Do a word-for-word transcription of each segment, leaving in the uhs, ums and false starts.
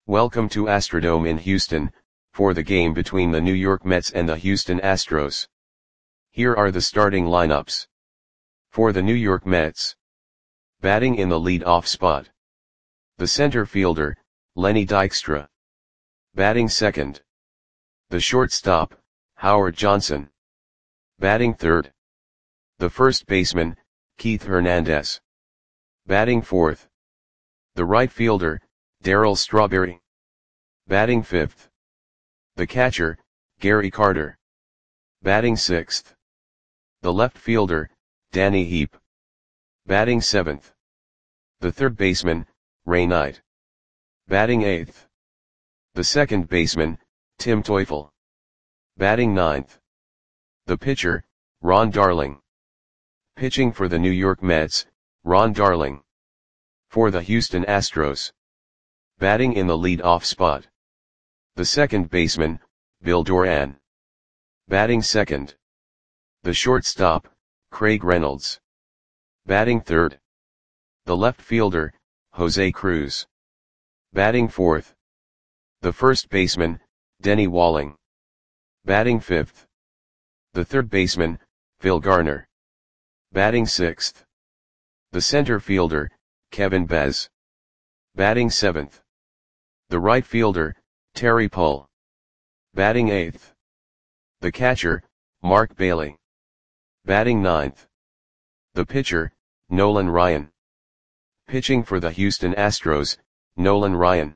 Welcome to Astrodome in Houston, for the game between the New York Mets and the Houston Astros. Here are the starting lineups. For the New York Mets. Batting in the lead-off spot. The center fielder, Lenny Dykstra. Batting second. The shortstop, Howard Johnson. Batting third. The first baseman, Keith Hernandez. Batting fourth. The right fielder, Darryl Strawberry. Batting fifth. The catcher, Gary Carter. Batting sixth. The left fielder, Danny Heep. Batting seventh. The third baseman, Ray Knight. Batting eighth. The second baseman, Tim Teufel. Batting ninth. The pitcher, Ron Darling. Pitching for the New York Mets, Ron Darling. For the Houston Astros. Batting in the lead-off spot. The second baseman, Bill Doran. Batting second. The shortstop, Craig Reynolds. Batting third. The left fielder, Jose Cruz. Batting fourth. The first baseman, Denny Walling. Batting fifth. The third baseman, Phil Garner. Batting sixth. The center fielder, Kevin Bez. Batting seventh. The right fielder, Terry Pull. Batting eighth. The catcher, Mark Bailey. Batting ninth. The pitcher, Nolan Ryan. Pitching for the Houston Astros, Nolan Ryan.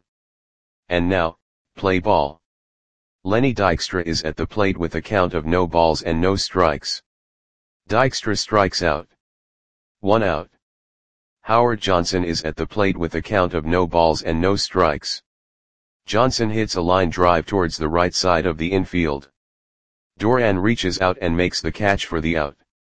And now, play ball. Lenny Dykstra is at the plate with a count of no balls and no strikes. Dykstra strikes out. One out. Howard Johnson is at the plate with a count of no balls and no strikes. Johnson hits a line drive towards the right side of the infield. Doran reaches out and makes the catch for the out.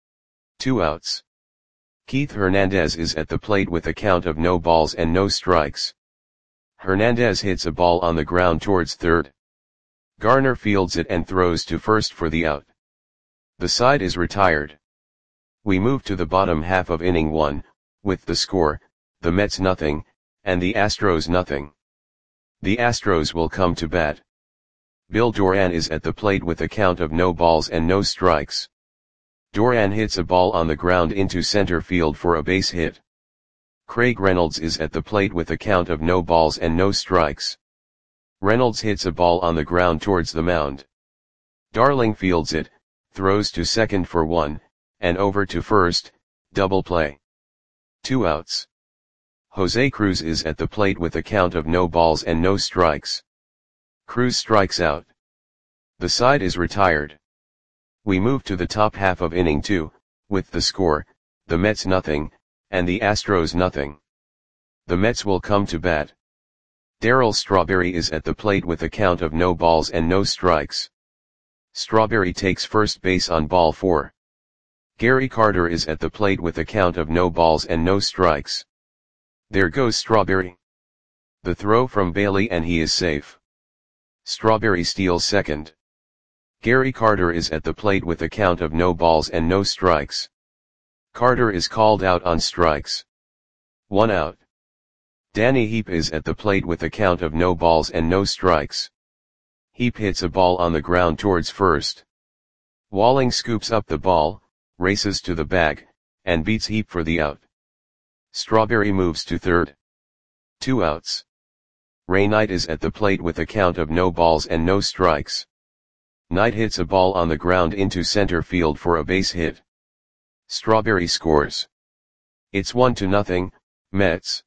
Two outs. Keith Hernandez is at the plate with a count of no balls and no strikes. Hernandez hits a ball on the ground towards third. Garner fields it and throws to first for the out. The side is retired. We move to the bottom half of inning one, with the score, the Mets nothing, and the Astros nothing. The Astros will come to bat. Bill Doran is at the plate with a count of no balls and no strikes. Doran hits a ball on the ground into center field for a base hit. Craig Reynolds is at the plate with a count of no balls and no strikes. Reynolds hits a ball on the ground towards the mound. Darling fields it, throws to second for one, and over to first, double play. Two outs. Jose Cruz is at the plate with a count of no balls and no strikes. Cruz strikes out. The side is retired. We move to the top half of inning two, with the score, the Mets nothing, and the Astros nothing. The Mets will come to bat. Darryl Strawberry is at the plate with a count of no balls and no strikes. Strawberry takes first base on ball four. Gary Carter is at the plate with a count of no balls and no strikes. There goes Strawberry. The throw from Bailey and he is safe. Strawberry steals second. Gary Carter is at the plate with a count of no balls and no strikes. Carter is called out on strikes. One out. Danny Heep is at the plate with a count of no balls and no strikes. Heep hits a ball on the ground towards first. Walling scoops up the ball, races to the bag, and beats Heep for the out. Strawberry moves to third. Two outs. Ray Knight is at the plate with a count of no balls and no strikes. Knight hits a ball on the ground into center field for a base hit. Strawberry scores. It's one to nothing, Mets.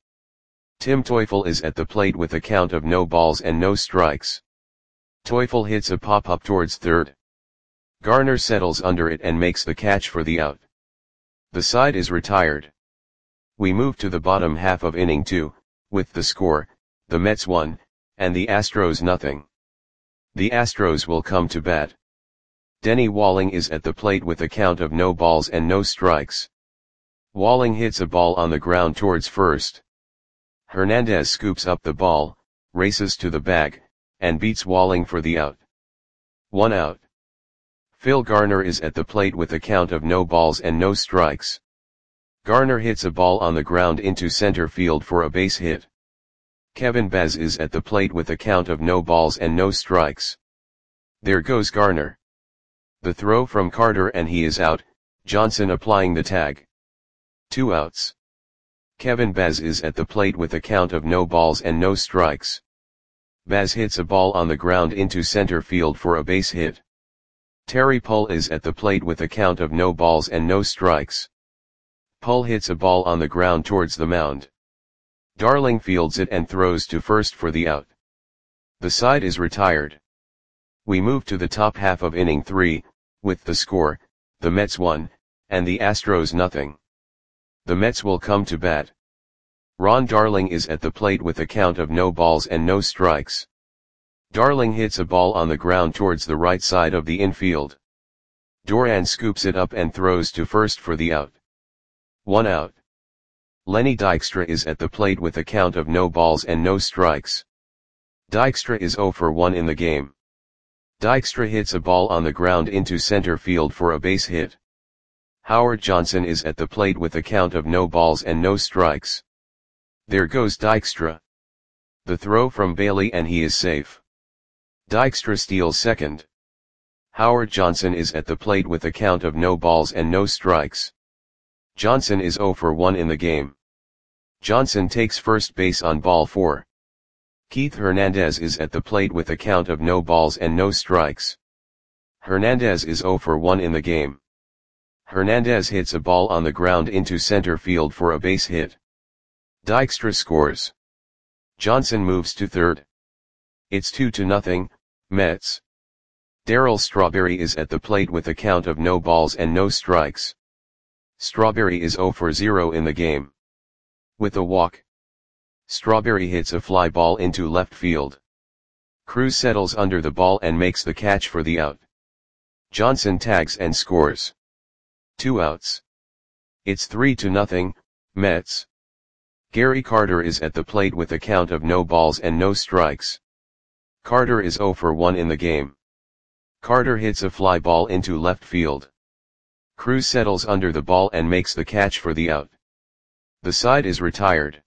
Tim Teufel is at the plate with a count of no balls and no strikes. Teufel hits a pop-up towards third. Garner settles under it and makes the catch for the out. The side is retired. We move to the bottom half of inning two, with the score, the Mets one, and the Astros nothing. The Astros will come to bat. Denny Walling is at the plate with a count of no balls and no strikes. Walling hits a ball on the ground towards first. Hernandez scoops up the ball, races to the bag, and beats Walling for the out. One out. Phil Garner is at the plate with a count of no balls and no strikes. Garner hits a ball on the ground into center field for a base hit. Kevin Baez is at the plate with a count of no balls and no strikes. There goes Garner. The throw from Carter and he is out, Johnson applying the tag. Two outs. Kevin Baez is at the plate with a count of no balls and no strikes. Baez hits a ball on the ground into center field for a base hit. Terry Pull is at the plate with a count of no balls and no strikes. Pull hits a ball on the ground towards the mound. Darling fields it and throws to first for the out. The side is retired. We move to the top half of inning three, with the score, the Mets one, and the Astros nothing. The Mets will come to bat. Ron Darling is at the plate with a count of no balls and no strikes. Darling hits a ball on the ground towards the right side of the infield. Doran scoops it up and throws to first for the out. One out. Lenny Dykstra is at the plate with a count of no balls and no strikes. Dykstra is oh for one in the game. Dykstra hits a ball on the ground into center field for a base hit. Howard Johnson is at the plate with a count of no balls and no strikes. There goes Dykstra. The throw from Bailey and he is safe. Dykstra steals second. Howard Johnson is at the plate with a count of no balls and no strikes. Johnson is oh for one in the game. Johnson takes first base on ball four. Keith Hernandez is at the plate with a count of no balls and no strikes. Hernandez is oh for one in the game. Hernandez hits a ball on the ground into center field for a base hit. Dykstra scores. Johnson moves to third. It's two to nothing, Mets. Darryl Strawberry is at the plate with a count of no balls and no strikes. Strawberry is oh for zero in the game. With a walk, Strawberry hits a fly ball into left field. Cruz settles under the ball and makes the catch for the out. Johnson tags and scores. Two outs. It's three to nothing, Mets. Gary Carter is at the plate with a count of no balls and no strikes. Carter is oh for one in the game. Carter hits a fly ball into left field. Cruz settles under the ball and makes the catch for the out. The side is retired.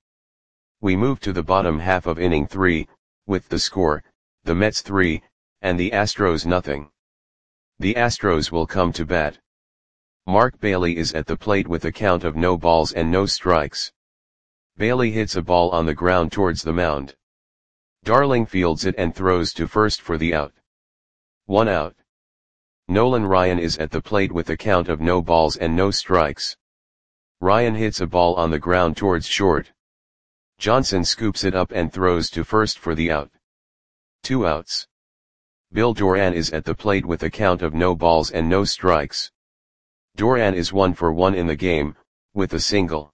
We move to the bottom half of inning three, with the score, the Mets three, and the Astros nothing. The Astros will come to bat. Mark Bailey is at the plate with a count of no balls and no strikes. Bailey hits a ball on the ground towards the mound. Darling fields it and throws to first for the out. One out. Nolan Ryan is at the plate with a count of no balls and no strikes. Ryan hits a ball on the ground towards short. Johnson scoops it up and throws to first for the out. Two outs. Bill Doran is at the plate with a count of no balls and no strikes. Doran is one for one in the game, with a single.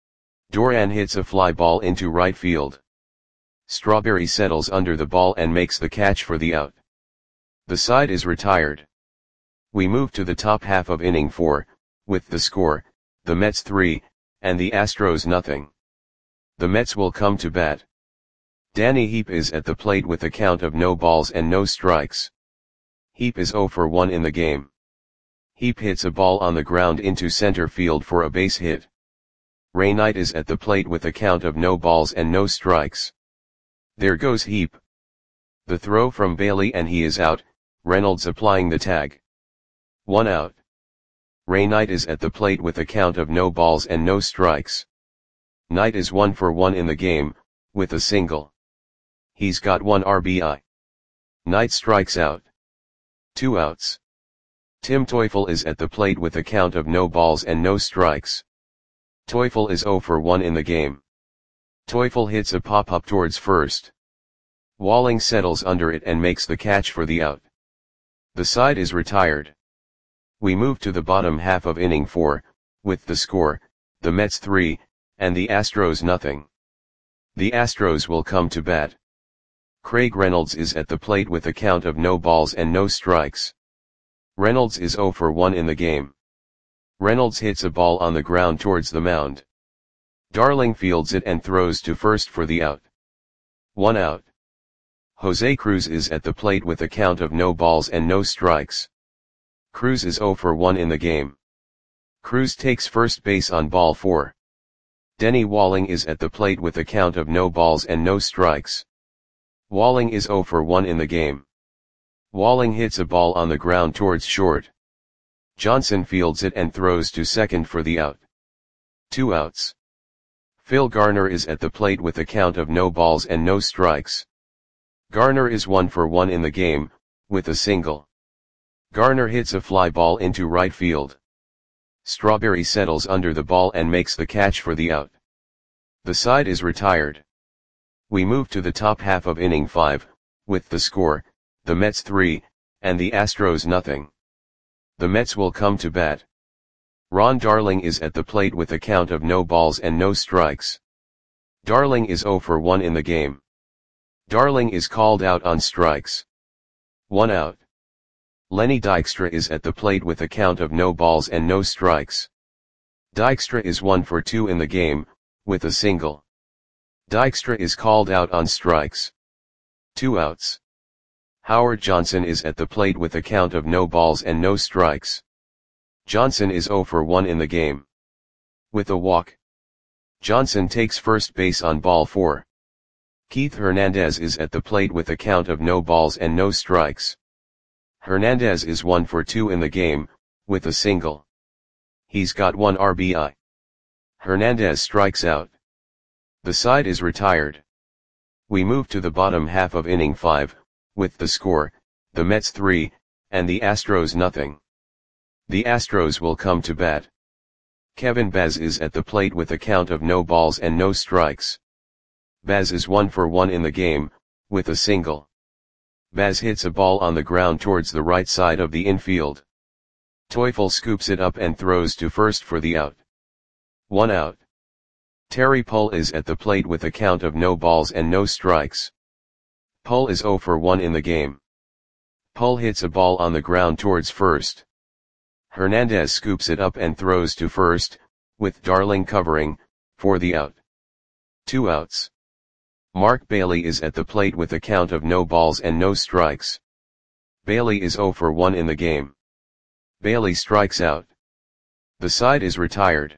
Doran hits a fly ball into right field. Strawberry settles under the ball and makes the catch for the out. The side is retired. We move to the top half of inning four, with the score, the Mets three, and the Astros nothing. The Mets will come to bat. Danny Heap is at the plate with a count of no balls and no strikes. Heap is oh for one in the game. Heap hits a ball on the ground into center field for a base hit. Ray Knight is at the plate with a count of no balls and no strikes. There goes Heap. The throw from Bailey and he is out, Reynolds applying the tag. One out. Ray Knight is at the plate with a count of no balls and no strikes. Knight is one for one in the game, with a single. He's got one R B I. Knight strikes out. Two outs. Tim Teufel is at the plate with a count of no balls and no strikes. Teufel is oh for one in the game. Teufel hits a pop-up towards first. Walling settles under it and makes the catch for the out. The side is retired. We move to the bottom half of inning four, with the score, the Mets three, and the Astros nothing. The Astros will come to bat. Craig Reynolds is at the plate with a count of no balls and no strikes. Reynolds is oh for one in the game. Reynolds hits a ball on the ground towards the mound. Darling fields it and throws to first for the out. One out. Jose Cruz is at the plate with a count of no balls and no strikes. Cruz is oh for one in the game. Cruz takes first base on ball four. Denny Walling is at the plate with a count of no balls and no strikes. Walling is zero for one in the game. Walling hits a ball on the ground towards short. Johnson fields it and throws to second for the out. Two outs. Phil Garner is at the plate with a count of no balls and no strikes. Garner is one for one in the game, with a single. Garner hits a fly ball into right field. Strawberry settles under the ball and makes the catch for the out. The side is retired. We move to the top half of inning five, with the score, the Mets three, and the Astros nothing. The Mets will come to bat. Ron Darling is at the plate with a count of no balls and no strikes. Darling is zero for one in the game. Darling is called out on strikes. One out. Lenny Dykstra is at the plate with a count of no balls and no strikes. Dykstra is one for two in the game, with a single. Dykstra is called out on strikes. Two outs. Howard Johnson is at the plate with a count of no balls and no strikes. Johnson is zero for one in the game. With a walk. Johnson takes first base on ball four. Keith Hernandez is at the plate with a count of no balls and no strikes. Hernandez is one for two in the game, with a single. He's got one R B I. Hernandez strikes out. The side is retired. We move to the bottom half of inning five, with the score, the Mets three, and the Astros nothing. The Astros will come to bat. Kevin Baz is at the plate with a count of no balls and no strikes. Baz is one for one in the game, with a single. Baz hits a ball on the ground towards the right side of the infield. Teufel scoops it up and throws to first for the out. One out. Terry Pull is at the plate with a count of no balls and no strikes. Pull is zero for one in the game. Pull hits a ball on the ground towards first. Hernandez scoops it up and throws to first, with Darling covering, for the out. Two outs. Mark Bailey is at the plate with a count of no balls and no strikes. Bailey is zero for one in the game. Bailey strikes out. The side is retired.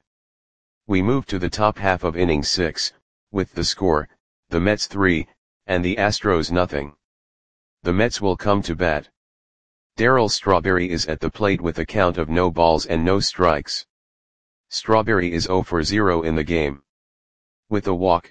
We move to the top half of inning six, with the score, the Mets three, and the Astros nothing. The Mets will come to bat. Darryl Strawberry is at the plate with a count of no balls and no strikes. Strawberry is zero for zero in the game. With a walk.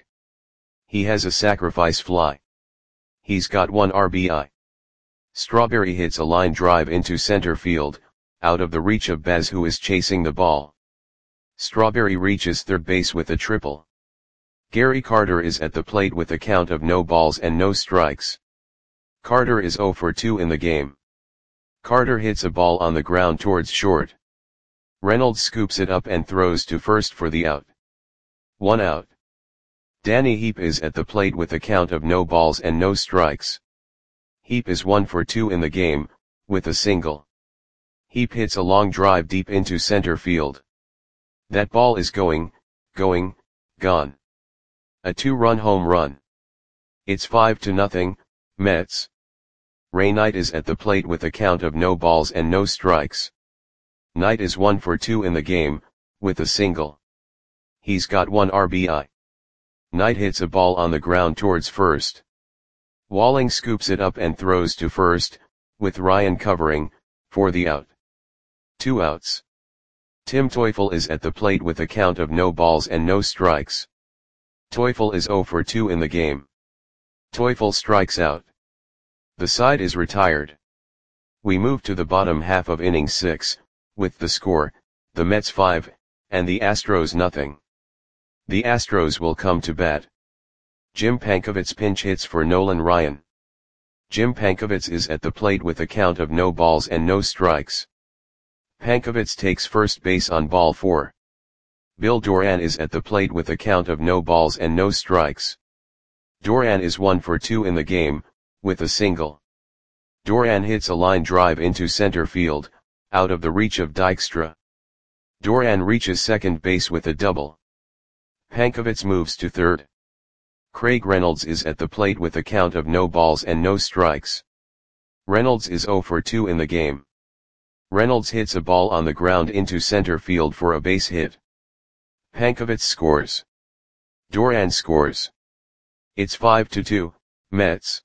He has a sacrifice fly. He's got one R B I. Strawberry hits a line drive into center field, out of the reach of Baz, who is chasing the ball. Strawberry reaches third base with a triple. Gary Carter is at the plate with a count of no balls and no strikes. Carter is zero for two in the game. Carter hits a ball on the ground towards short. Reynolds scoops it up and throws to first for the out. One out. Danny Heap is at the plate with a count of no balls and no strikes. Heap is one for two in the game, with a single. Heap hits a long drive deep into center field. That ball is going, going, gone. A two-run home run. It's five to nothing, Mets. Ray Knight is at the plate with a count of no balls and no strikes. Knight is one for two in the game, with a single. He's got one R B I. Knight hits a ball on the ground towards first. Walling scoops it up and throws to first, with Ryan covering, for the out. Two outs. Tim Teufel is at the plate with a count of no balls and no strikes. Teufel is zero for two in the game. Teufel strikes out. The side is retired. We move to the bottom half of inning six, with the score, the Mets five, and the Astros nothing. The Astros will come to bat. Jim Pankovits pinch hits for Nolan Ryan. Jim Pankovits is at the plate with a count of no balls and no strikes. Pankovits takes first base on ball four. Bill Doran is at the plate with a count of no balls and no strikes. Doran is one for two in the game, with a single. Doran hits a line drive into center field, out of the reach of Dykstra. Doran reaches second base with a double. Pankovits moves to third. Craig Reynolds is at the plate with a count of no balls and no strikes. Reynolds is zero for two in the game. Reynolds hits a ball on the ground into center field for a base hit. Pankovits scores. Duran scores. It's five to two, Mets.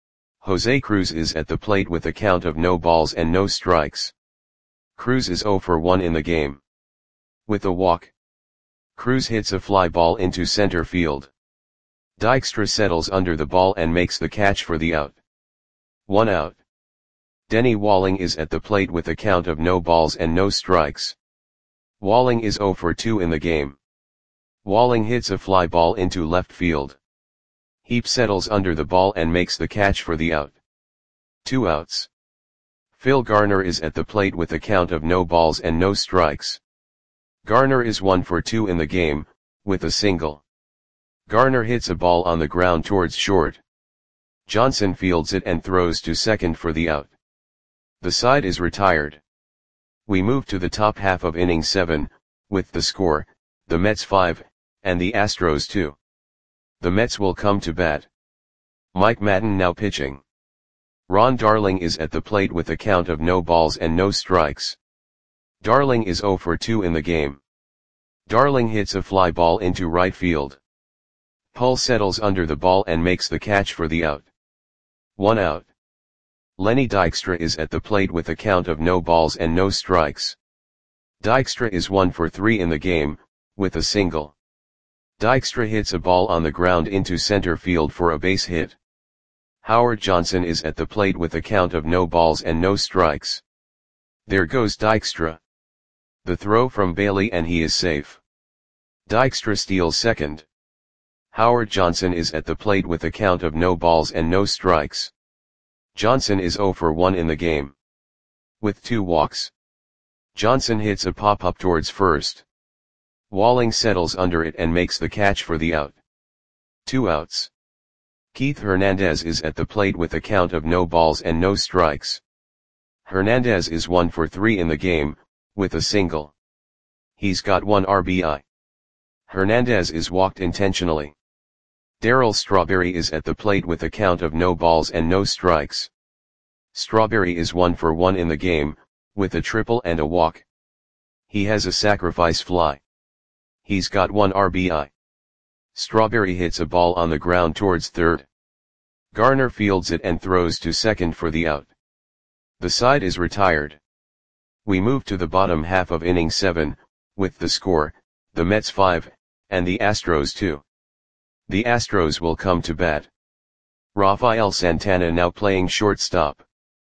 Jose Cruz is at the plate with a count of no balls and no strikes. Cruz is zero for one in the game. With a walk, Cruz hits a fly ball into center field. Dykstra settles under the ball and makes the catch for the out. One out. Denny Walling is at the plate with a count of no balls and no strikes. Walling is zero for two in the game. Walling hits a fly ball into left field. Heap settles under the ball and makes the catch for the out. Two outs. Phil Garner is at the plate with a count of no balls and no strikes. Garner is one for two in the game, with a single. Garner hits a ball on the ground towards short. Johnson fields it and throws to second for the out. The side is retired. We move to the top half of inning seven, with the score, the Mets five, and the Astros two. The Mets will come to bat. Mike Madden now pitching. Ron Darling is at the plate with a count of no balls and no strikes. Darling is zero for two in the game. Darling hits a fly ball into right field. Pull settles under the ball and makes the catch for the out. One out. Lenny Dykstra is at the plate with a count of no balls and no strikes. Dykstra is one for three in the game, with a single. Dykstra hits a ball on the ground into center field for a base hit. Howard Johnson is at the plate with a count of no balls and no strikes. There goes Dykstra. The throw from Bailey and he is safe. Dykstra steals second. Howard Johnson is at the plate with a count of no balls and no strikes. Johnson is zero for one in the game. With two walks, Johnson hits a pop-up towards first. Walling settles under it and makes the catch for the out. Two outs. Keith Hernandez is at the plate with a count of no balls and no strikes. Hernandez is one for three in the game, with a single. He's got one R B I. Hernandez is walked intentionally. Darryl Strawberry is at the plate with a count of no balls and no strikes. Strawberry is one for one in the game, with a triple and a walk. He has a sacrifice fly. He's got one R B I. Strawberry hits a ball on the ground towards third. Garner fields it and throws to second for the out. The side is retired. We move to the bottom half of inning seven, with the score, the Mets five, and the Astros two. The Astros will come to bat. Rafael Santana now playing shortstop.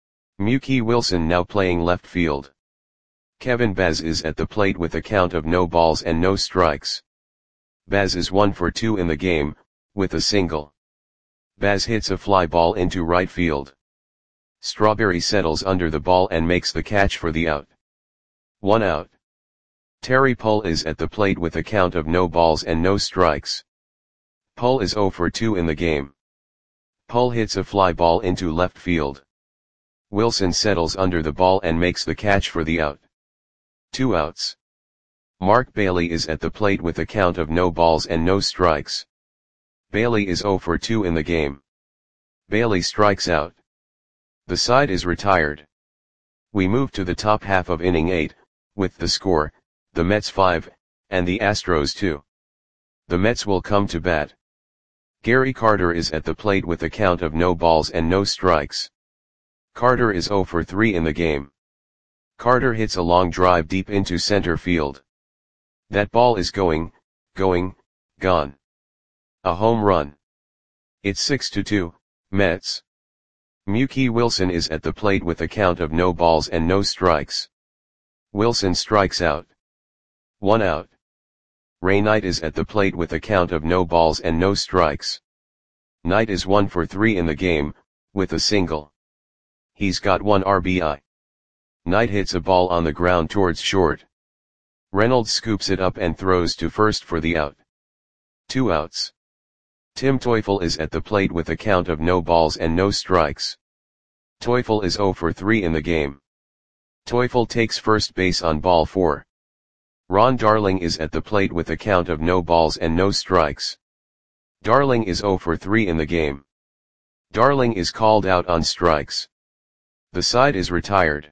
Mookie Wilson now playing left field. Kevin Baz is at the plate with a count of no balls and no strikes. Baz is one for two in the game, with a single. Baz hits a fly ball into right field. Strawberry settles under the ball and makes the catch for the out. One out. Terry Pull is at the plate with a count of no balls and no strikes. Pull is zero for two in the game. Pull hits a fly ball into left field. Wilson settles under the ball and makes the catch for the out. Two outs. Mark Bailey is at the plate with a count of no balls and no strikes. Bailey is zero for two in the game. Bailey strikes out. The side is retired. We move to the top half of inning eight, with the score, the Mets five, and the Astros two. The Mets will come to bat. Gary Carter is at the plate with a count of no balls and no strikes. Carter is zero for three in the game. Carter hits a long drive deep into center field. That ball is going, going, gone. A home run. It's six to two, Mets. Mookie Wilson is at the plate with a count of no balls and no strikes. Wilson strikes out. One out. Ray Knight is at the plate with a count of no balls and no strikes. Knight is one for three in the game, with a single. He's got one R B I. Knight hits a ball on the ground towards short. Reynolds scoops it up and throws to first for the out. Two outs. Tim Teufel is at the plate with a count of no balls and no strikes. Teufel is zero for three in the game. Teufel takes first base on ball four. Ron Darling is at the plate with a count of no balls and no strikes. Darling is zero for three in the game. Darling is called out on strikes. The side is retired.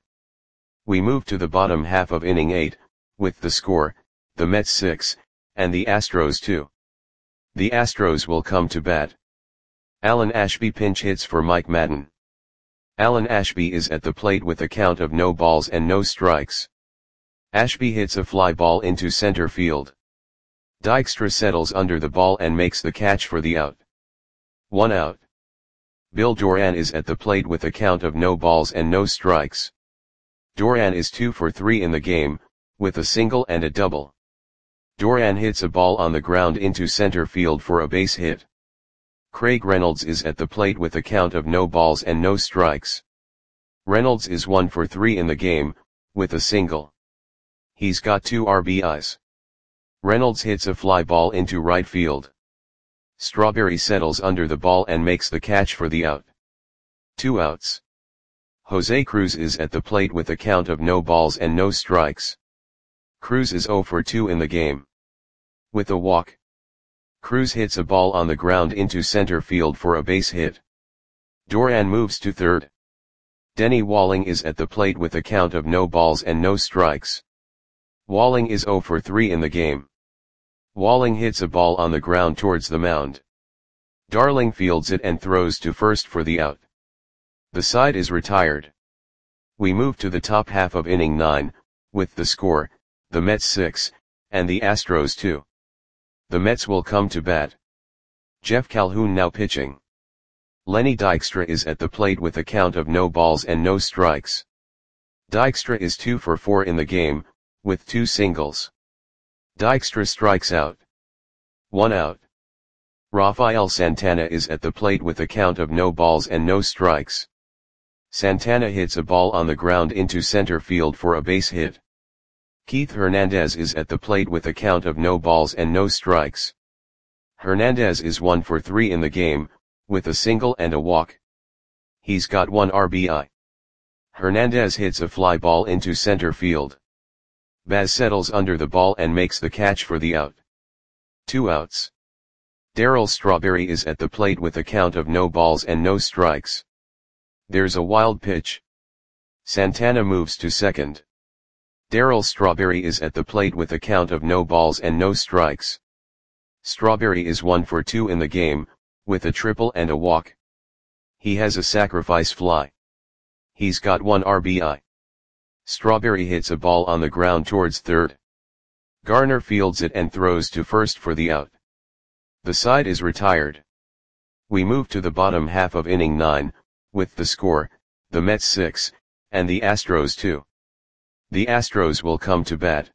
We move to the bottom half of inning eight, with the score, the Mets six, and the Astros two. The Astros will come to bat. Alan Ashby pinch hits for Mike Madden. Alan Ashby is at the plate with a count of no balls and no strikes. Ashby hits a fly ball into center field. Dykstra settles under the ball and makes the catch for the out. One out. Bill Doran is at the plate with a count of no balls and no strikes. Doran is two for three in the game, with a single and a double. Doran hits a ball on the ground into center field for a base hit. Craig Reynolds is at the plate with a count of no balls and no strikes. Reynolds is one for three in the game, with a single. He's got two R B Is. Reynolds hits a fly ball into right field. Strawberry settles under the ball and makes the catch for the out. Two outs. Jose Cruz is at the plate with a count of no balls and no strikes. Cruz is zero for two in the game. With a walk. Cruz hits a ball on the ground into center field for a base hit. Doran moves to third. Denny Walling is at the plate with a count of no balls and no strikes. Walling is zero for three in the game. Walling hits a ball on the ground towards the mound. Darling fields it and throws to first for the out. The side is retired. We move to the top half of inning nine, with the score, the Mets six, and the Astros two. The Mets will come to bat. Jeff Calhoun now pitching. Lenny Dykstra is at the plate with a count of no balls and no strikes. Dykstra is two for four in the game, with two singles. Dykstra strikes out. One out. Rafael Santana is at the plate with a count of no balls and no strikes. Santana hits a ball on the ground into center field for a base hit. Keith Hernandez is at the plate with a count of no balls and no strikes. Hernandez is one for three in the game, with a single and a walk. He's got one R B I. Hernandez hits a fly ball into center field. Baz settles under the ball and makes the catch for the out. Two outs. Darryl Strawberry is at the plate with a count of no balls and no strikes. There's a wild pitch. Santana moves to second. Darryl Strawberry is at the plate with a count of no balls and no strikes. Strawberry is one for two in the game, with a triple and a walk. He has a sacrifice fly. He's got one R B I. Strawberry hits a ball on the ground towards third. Garner fields it and throws to first for the out. The side is retired. We move to the bottom half of inning nine, with the score, the Mets six, and the Astros two. The Astros will come to bat.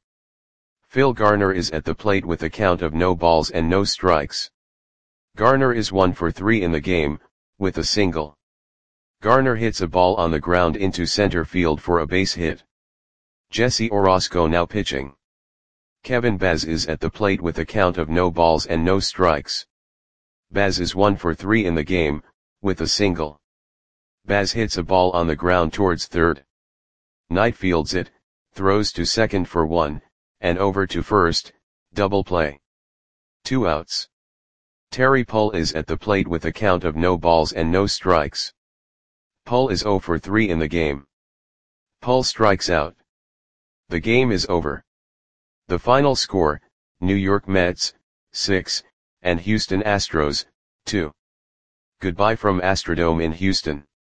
Phil Garner is at the plate with a count of no balls and no strikes. Garner is one for three in the game, with a single. Garner hits a ball on the ground into center field for a base hit. Jesse Orosco now pitching. Kevin Baz is at the plate with a count of no balls and no strikes. Baz is one for three in the game, with a single. Baz hits a ball on the ground towards third. Knight fields it, throws to second for one, and over to first, double play. Two outs. Terry Pull is at the plate with a count of no balls and no strikes. Pull is zero for three in the game. Pull strikes out. The game is over. The final score, New York Mets, six, and Houston Astros, two. Goodbye from Astrodome in Houston.